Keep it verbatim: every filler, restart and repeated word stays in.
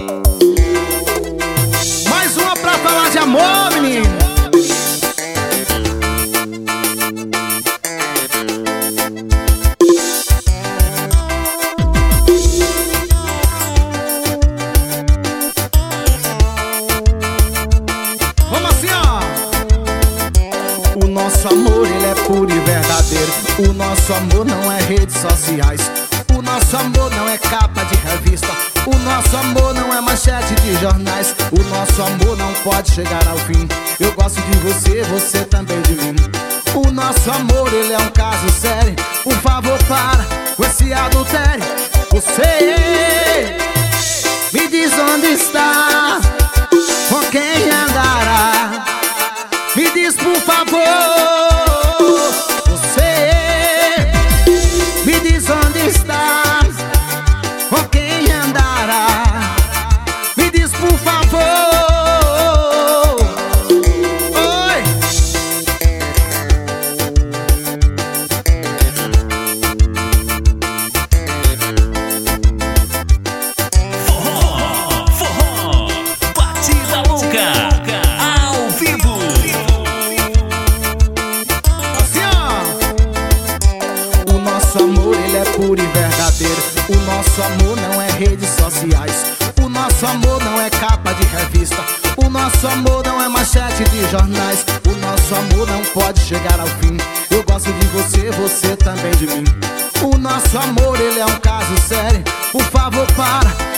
Mais uma pra falar de amor, menino. Vamos assim, ó. O nosso amor, ele é puro e verdadeiro. O nosso amor não é redes sociais. O nosso amor não é capa de revista. O nosso amor não é manchete de jornais. O nosso amor não pode chegar ao fim. Eu gosto de você, você também de mim. O nosso amor, ele é um caso sério. Por favor, para com esse adultério. Você me diz onde está, com quem andará. Me diz, por favor. Você me diz onde está, com quem andará. Me diz, por favor. Oi. Forró, forró, batida louca, ao vivo. Assim, ó. O nosso amor, ele é puro e verdadeiro. O nosso amor não é redes sociais. O nosso amor não é capa de revista. O nosso amor não é manchete de jornais. O nosso amor não pode chegar ao fim. Eu gosto de você, você também de mim. O nosso amor, ele é um caso sério. Por favor, para